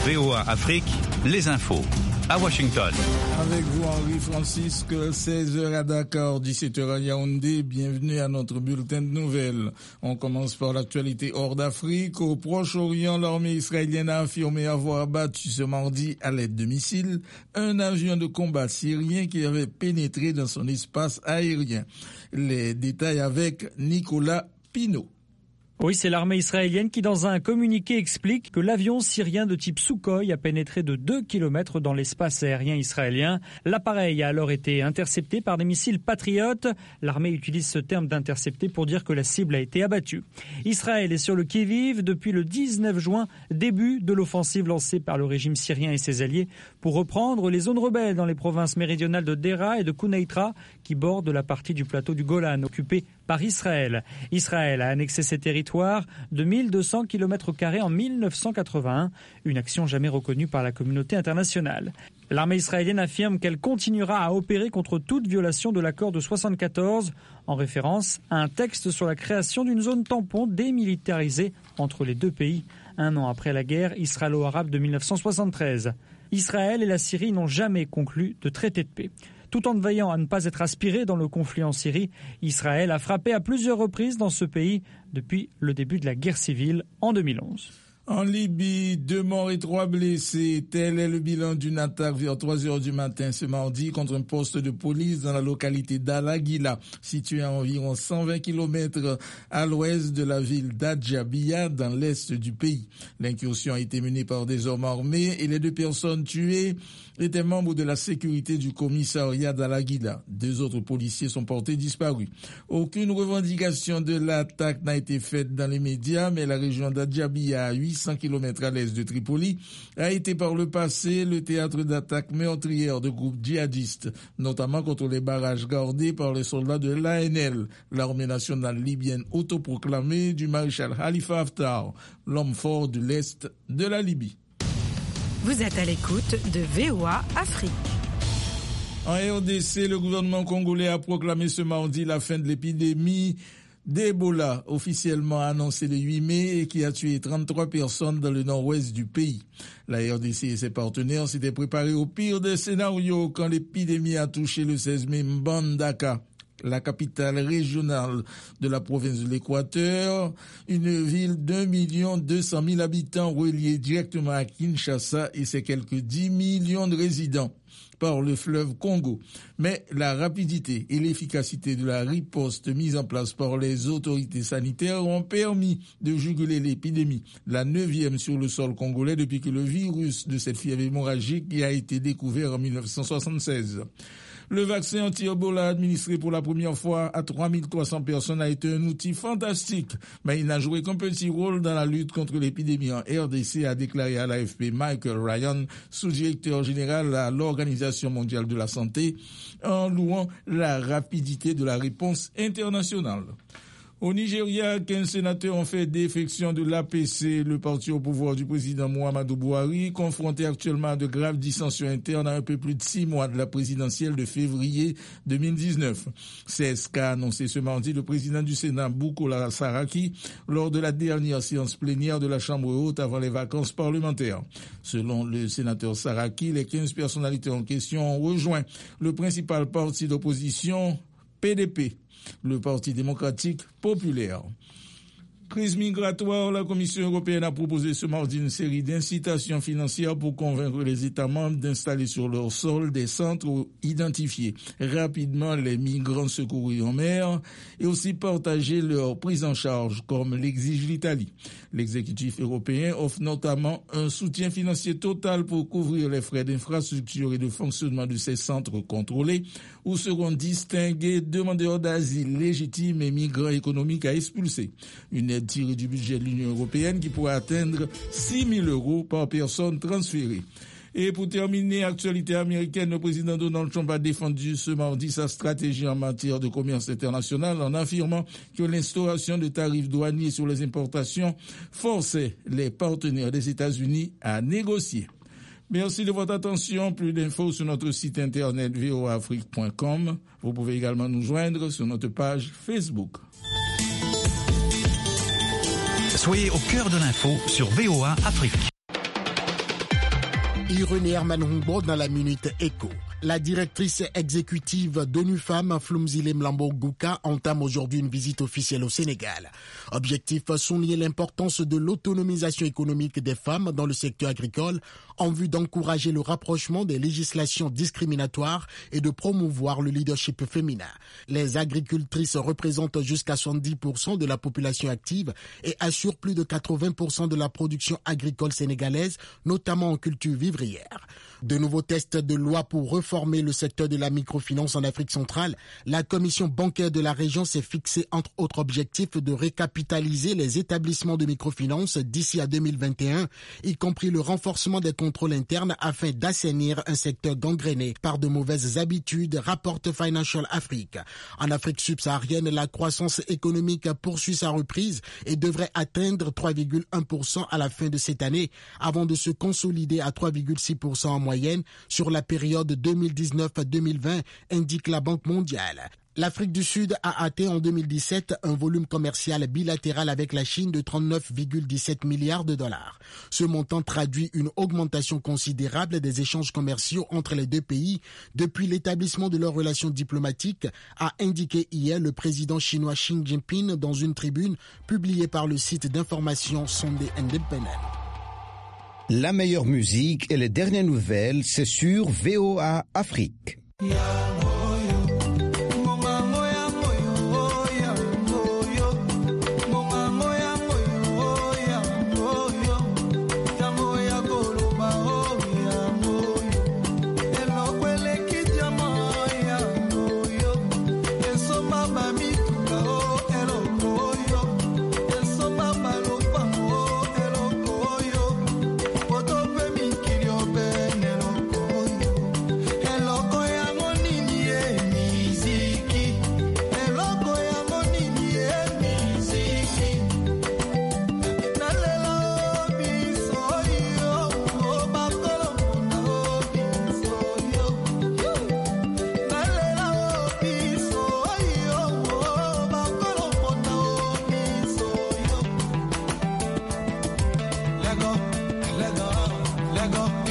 VOA Afrique, les infos. À Washington. Avec vous, Henri Francisque, 16h à Dakar, 17h à Yaoundé. Bienvenue à notre bulletin de nouvelles. On commence par l'actualité hors d'Afrique. Au Proche-Orient, l'armée israélienne a affirmé avoir abattu ce mardi à l'aide de missiles un avion de combat syrien qui avait pénétré dans son espace aérien. Les détails avec Nicolas Pinault. Oui, c'est l'armée israélienne qui, dans un communiqué, explique que l'avion syrien de type Sukhoi a pénétré de 2 km dans l'espace aérien israélien. L'appareil a alors été intercepté par des missiles patriotes. L'armée utilise ce terme d'intercepté pour dire que la cible a été abattue. Israël est sur le qui-vive depuis le 19 juin, début de l'offensive lancée par le régime syrien et ses alliés pour reprendre les zones rebelles dans les provinces méridionales de Dera et de Quneitra qui bordent la partie du plateau du Golan occupée par Israël. Israël a annexé ces territoires de 1200 km² en 1981, une action jamais reconnue par la communauté internationale. L'armée israélienne affirme qu'elle continuera à opérer contre toute violation de l'accord de 1974, en référence à un texte sur la création d'une zone tampon démilitarisée entre les deux pays, un an après la guerre israélo-arabe de 1973. Israël et la Syrie n'ont jamais conclu de traité de paix. Tout en veillant à ne pas être aspiré dans le conflit en Syrie, Israël a frappé à plusieurs reprises dans ce pays depuis le début de la guerre civile en 2011. En Libye, 2 morts et 3 blessés. Tel est le bilan d'une attaque vers 3h du matin ce mardi contre un poste de police dans la localité d'Al-Aguila, située à environ 120 km à l'ouest de la ville d'Adjabia, dans l'est du pays. L'incursion a été menée par des hommes armés et les 2 personnes tuées étaient membres de la sécurité du commissariat d'Al-Aguila. 2 autres policiers sont portés disparus. Aucune revendication de l'attaque n'a été faite dans les médias, mais la région d'Adjabia, à 800 km à l'est de Tripoli, a été par le passé le théâtre d'attaques meurtrières de groupes djihadistes, notamment contre les barrages gardés par les soldats de l'ANL, l'armée nationale libyenne autoproclamée du maréchal Khalifa Haftar, l'homme fort de l'est de la Libye. Vous êtes à l'écoute de VOA Afrique. En RDC, le gouvernement congolais a proclamé ce mardi la fin de l'épidémie d'Ebola, officiellement annoncée le 8 mai et qui a tué 33 personnes dans le nord-ouest du pays. La RDC et ses partenaires s'étaient préparés au pire des scénarios quand l'épidémie a touché le 16 mai Mbandaka, la capitale régionale de la province de l'Équateur, une ville d'1 200 000 habitants reliée directement à Kinshasa et ses quelques 10 millions de résidents par le fleuve Congo. Mais la rapidité et l'efficacité de la riposte mise en place par les autorités sanitaires ont permis de juguler l'épidémie, la 9e sur le sol congolais depuis que le virus de cette fièvre hémorragique a été découvert en 1976. Le vaccin anti-Ebola administré pour la première fois à 3300 personnes a été un outil fantastique, mais il n'a joué qu'un petit rôle dans la lutte contre l'épidémie en RDC, a déclaré à l'AFP Michael Ryan, sous-directeur général à l'Organisation mondiale de la santé, en louant la rapidité de la réponse internationale. Au Nigeria, 15 sénateurs ont fait défection de l'APC, le parti au pouvoir du président Muhammadu Buhari, confronté actuellement à de graves dissensions internes à un peu plus de 6 mois de la présidentielle de février 2019. C'est ce qu'a annoncé ce mardi le président du Sénat, Bukola Saraki, lors de la dernière séance plénière de la Chambre haute avant les vacances parlementaires. Selon le sénateur Saraki, les 15 personnalités en question ont rejoint le principal parti d'opposition, PDP, le Parti démocratique populaire. Crise migratoire, la Commission européenne a proposé ce mardi une série d'incitations financières pour convaincre les États membres d'installer sur leur sol des centres identifiés rapidement les migrants secourus en mer et aussi partager leur prise en charge, comme l'exige l'Italie. L'exécutif européen offre notamment un soutien financier total pour couvrir les frais d'infrastructure et de fonctionnement de ces centres contrôlés, où seront distingués demandeurs d'asile légitimes et migrants économiques à expulser. Une aide tirée du budget de l'Union européenne qui pourrait atteindre 6 000 € par personne transférée. Et pour terminer, actualité américaine, le président Donald Trump a défendu ce mardi sa stratégie en matière de commerce international en affirmant que l'instauration de tarifs douaniers sur les importations forçait les partenaires des États-Unis à négocier. Merci de votre attention. Plus d'infos sur notre site internet voaafrique.com. Vous pouvez également nous joindre sur notre page Facebook. Soyez au cœur de l'info sur VOA Afrique. Irene Herman Humbo dans la Minute Éco. La directrice exécutive d'ONU Femmes, Flumzile Mlambo Gouka, entame aujourd'hui une visite officielle au Sénégal. Objectif, souligner l'importance de l'autonomisation économique des femmes dans le secteur agricole en vue d'encourager le rapprochement des législations discriminatoires et de promouvoir le leadership féminin. Les agricultrices représentent jusqu'à 70% de la population active et assurent plus de 80% de la production agricole sénégalaise, notamment en culture vivrière. De nouveaux tests de loi pour reformer le secteur de la microfinance en Afrique centrale. La commission bancaire de la région s'est fixée entre autres objectifs de récapitaliser les établissements de microfinance d'ici à 2021, y compris le renforcement des contrôles internes afin d'assainir un secteur gangréné par de mauvaises habitudes, rapporte Financial Afrique. En Afrique subsaharienne, la croissance économique poursuit sa reprise et devrait atteindre 3,1% à la fin de cette année, avant de se consolider à 3,6% en moyenne sur la période 2019-2020, indique la Banque mondiale. L'Afrique du Sud a atteint en 2017 un volume commercial bilatéral avec la Chine de 39,17 milliards de dollars. Ce montant traduit une augmentation considérable des échanges commerciaux entre les deux pays depuis l'établissement de leurs relations diplomatiques, a indiqué hier le président chinois Xi Jinping dans une tribune publiée par le site d'information Sunday Independent. La meilleure musique et les dernières nouvelles, c'est sur VOA Afrique. Let go.